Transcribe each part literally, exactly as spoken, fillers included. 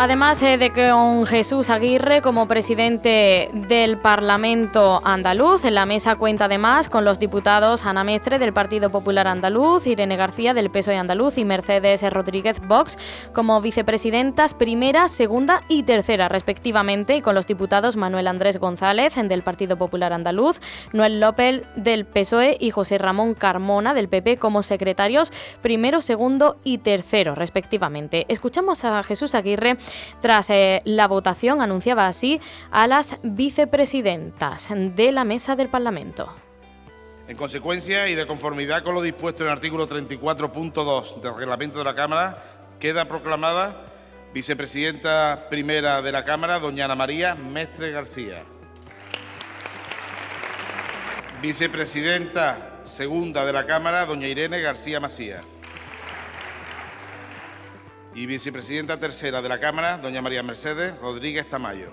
Además eh, de que con Jesús Aguirre como presidente del Parlamento andaluz, en la mesa cuenta además con los diputados Ana Mestre del Partido Popular Andaluz, Irene García del P S O E andaluz y Mercedes Rodríguez Vox como vicepresidentas primera, segunda y tercera respectivamente, y con los diputados Manuel Andrés González del Partido Popular andaluz, Noel López del P S O E y José Ramón Carmona del P P como secretarios primero, segundo y tercero respectivamente. Escuchamos a Jesús Aguirre. Tras eh, la votación, anunciaba así a las vicepresidentas de la mesa del Parlamento. En consecuencia y de conformidad con lo dispuesto en el artículo treinta y cuatro punto dos del reglamento de la Cámara, queda proclamada vicepresidenta primera de la Cámara, doña Ana María Mestre García. Vicepresidenta segunda de la Cámara, doña Irene García Masía. Y vicepresidenta tercera de la Cámara, doña María Mercedes Rodríguez Tamayo.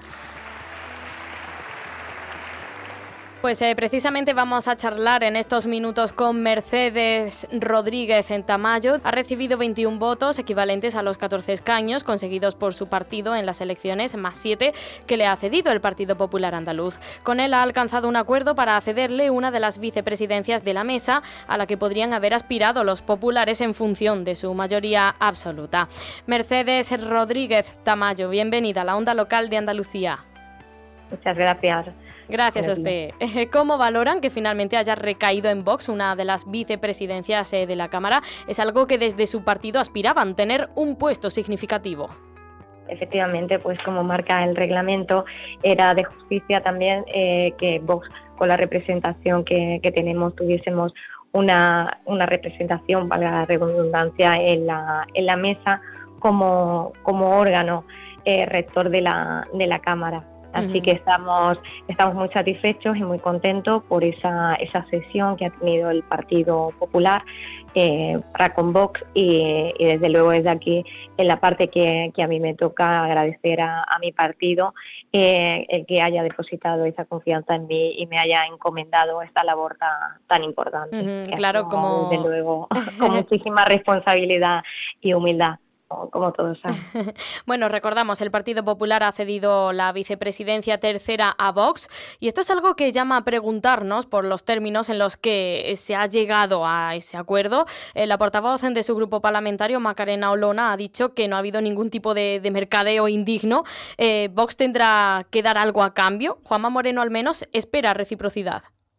Pues eh, precisamente vamos a charlar en estos minutos con Mercedes Rodríguez Tamayo. Ha recibido veintiún votos, equivalentes a los catorce escaños conseguidos por su partido en las elecciones, más siete que le ha cedido el Partido Popular Andaluz. Con él ha alcanzado un acuerdo para cederle una de las vicepresidencias de la mesa, a la que podrían haber aspirado los populares en función de su mayoría absoluta. Mercedes Rodríguez Tamayo, bienvenida a la Onda Local de Andalucía. Muchas gracias. Gracias a usted. ¿Cómo valoran que finalmente haya recaído en Vox una de las vicepresidencias de la Cámara? Es algo que desde su partido aspiraban, tener un puesto significativo. Efectivamente, pues como marca el reglamento, era de justicia también eh, que Vox, con la representación que, que tenemos, tuviésemos una, una representación, valga la redundancia, en la, en la mesa como, como órgano eh, rector de la, de la Cámara. Así que estamos, estamos muy satisfechos y muy contentos por esa, esa sesión que ha tenido el Partido Popular eh, para con Vox y, y desde luego desde aquí, en la parte que, que a mí me toca, agradecer a, a mi partido eh, el que haya depositado esa confianza en mí y me haya encomendado esta labor tan, tan importante. Uh-huh, claro, como... Desde luego, con muchísima responsabilidad y humildad. Como todos saben. Bueno, recordamos, el Partido Popular ha cedido la vicepresidencia tercera a Vox y esto es algo que llama a preguntarnos por los términos en los que se ha llegado a ese acuerdo. Eh, la portavoz de su grupo parlamentario, Macarena Olona, ha dicho que no ha habido ningún tipo de, de mercadeo indigno. Eh, ¿Vox tendrá que dar algo a cambio? Juanma Moreno al menos espera reciprocidad.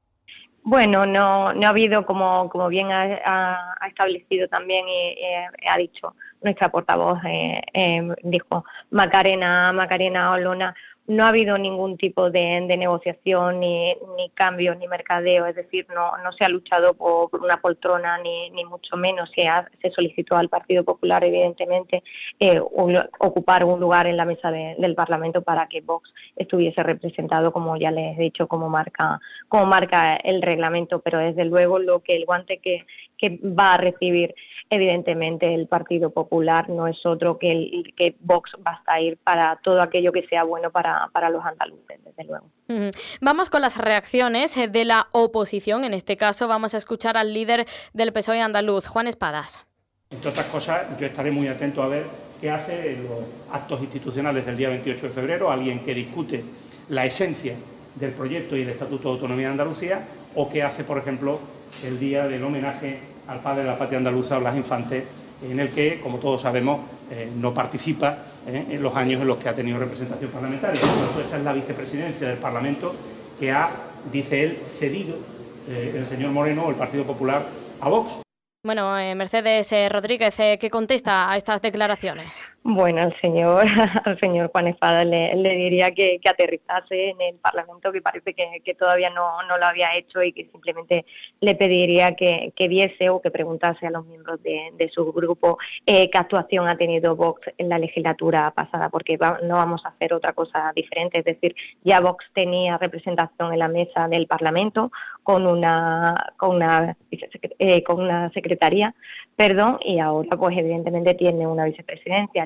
Bueno, no, no ha habido, como, como bien ha, ha, ha establecido también y eh, ha dicho nuestra portavoz, eh, eh, dijo Macarena, Macarena Olona, no ha habido ningún tipo de, de negociación, ni, ni cambio, ni mercadeo, es decir, no, no se ha luchado por, por una poltrona, ni, ni mucho menos. Se, ha, se solicitó al Partido Popular, evidentemente, eh, un, ocupar un lugar en la mesa de, del Parlamento para que Vox estuviese representado, como ya les he dicho, como marca, como marca el reglamento, pero desde luego lo que el guante que, que va a recibir, evidentemente, el Partido Popular no es otro que, el, que Vox va a ir para todo aquello que sea bueno para para los andaluces, desde luego. Uh-huh. Vamos con las reacciones de la oposición. En este caso vamos a escuchar al líder del P S O E andaluz, Juan Espadas. Entre otras cosas, yo estaré muy atento a ver qué hace en los actos institucionales del día veintiocho de febrero alguien que discute la esencia del proyecto y el Estatuto de Autonomía de Andalucía, o qué hace, por ejemplo, el día del homenaje al padre de la patria andaluza, Blas Infante, en el que, como todos sabemos, eh, no participa eh, en los años en los que ha tenido representación parlamentaria. Entonces, esa es la vicepresidencia del Parlamento que ha, dice él, cedido eh, el señor Moreno o el Partido Popular a Vox. Bueno, eh, Mercedes eh, Rodríguez, eh, ¿qué contesta a estas declaraciones? Bueno, al señor, al señor Juan Espadas le, le diría que, que aterrizase en el Parlamento, que parece que, que todavía no, no lo había hecho, y que simplemente le pediría que, que viese o que preguntase a los miembros de, de su grupo eh, qué actuación ha tenido Vox en la legislatura pasada, porque va, no vamos a hacer otra cosa diferente. Es decir, ya Vox tenía representación en la mesa del Parlamento con una, con una, eh, con una secretaría, perdón, y ahora pues evidentemente tiene una vicepresidencia.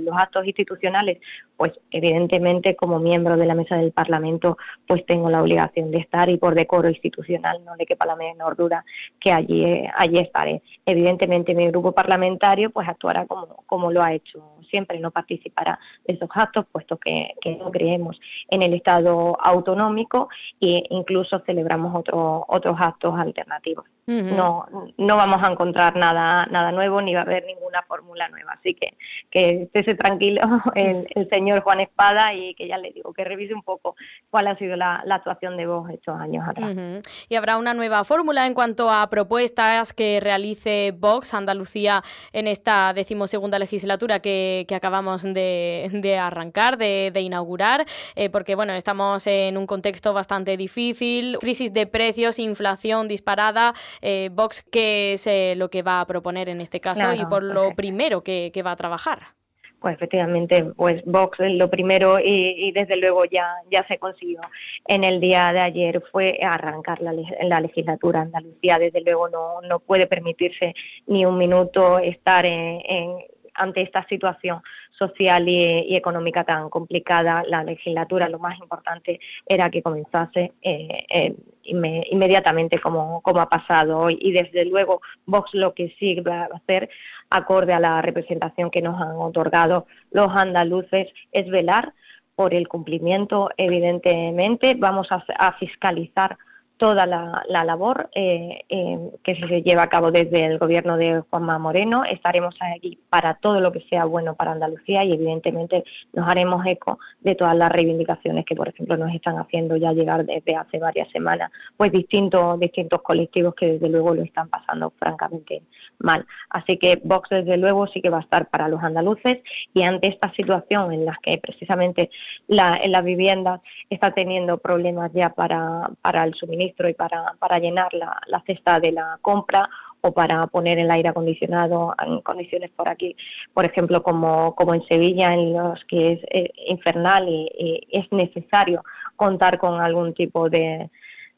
los actos institucionales, pues evidentemente como miembro de la mesa del Parlamento pues tengo la obligación de estar y por decoro institucional no le quepa la menor duda que allí, allí estaré. Evidentemente mi grupo parlamentario pues actuará como, como lo ha hecho siempre, no participará de esos actos puesto que, que no creemos en el Estado autonómico e incluso celebramos otro, otros actos alternativos. Uh-huh. No, no vamos a encontrar nada, nada nuevo ni va a haber ninguna fórmula nueva, así que que estése tranquilo el, el señor Juan Espada y que ya le digo que revise un poco cuál ha sido la, la actuación de Vox estos años atrás. Uh-huh. Y habrá una nueva fórmula en cuanto a propuestas que realice Vox Andalucía en esta decimosegunda legislatura que, que acabamos de, de arrancar, de, de inaugurar, eh, porque bueno, estamos en un contexto bastante difícil, crisis de precios, inflación disparada. Eh, Vox, ¿qué es eh, lo que va a proponer en este caso claro, y por lo perfecto. primero que, que va a trabajar? Pues efectivamente, pues Vox lo primero y, y desde luego ya, ya se consiguió en el día de ayer fue arrancar la, la legislatura. Andalucía desde luego no, no puede permitirse ni un minuto estar en, en ante esta situación social y, y económica tan complicada. La legislatura lo más importante era que comenzase eh, eh, inme, inmediatamente como, como ha pasado hoy y desde luego Vox lo que sí va a hacer acorde a la representación que nos han otorgado los andaluces es velar por el cumplimiento. Evidentemente vamos a, a fiscalizar toda la, la labor eh, eh, que se lleva a cabo desde el gobierno de Juanma Moreno. Estaremos aquí para todo lo que sea bueno para Andalucía y evidentemente nos haremos eco de todas las reivindicaciones que, por ejemplo, nos están haciendo ya llegar desde hace varias semanas, pues distintos, distintos colectivos que desde luego lo están pasando francamente mal. Así que Vox desde luego sí que va a estar para los andaluces y ante esta situación en la que precisamente la, en las viviendas está teniendo problemas ya para, para el suministro y para, para llenar la, la cesta de la compra o para poner el aire acondicionado en condiciones por aquí, por ejemplo, como, como en Sevilla, en los que es eh, infernal y, y es necesario contar con algún tipo de,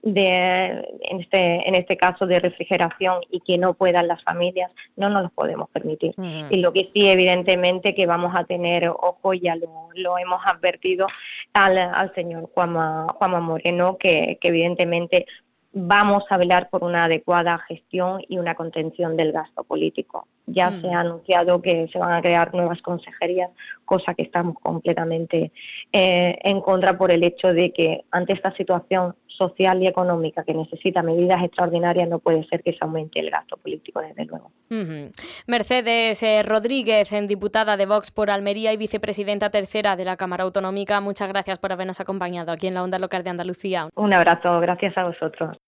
de en este en este caso de refrigeración y que no puedan las familias, no nos los podemos permitir. Uh-huh. Y lo que sí, evidentemente, que vamos a tener ojo, ya lo, lo hemos advertido al, al señor Juanma, Juanma Moreno, que, que evidentemente vamos a velar por una adecuada gestión y una contención del gasto político. Ya mm. se ha anunciado que se van a crear nuevas consejerías, cosa que estamos completamente eh, en contra por el hecho de que ante esta situación social y económica que necesita medidas extraordinarias no puede ser que se aumente el gasto político, desde luego. Uh-huh. Mercedes eh, Rodríguez, diputada de Vox por Almería y vicepresidenta tercera de la Cámara Autonómica, muchas gracias por habernos acompañado aquí en la Onda Local de Andalucía. Un abrazo, gracias a vosotros.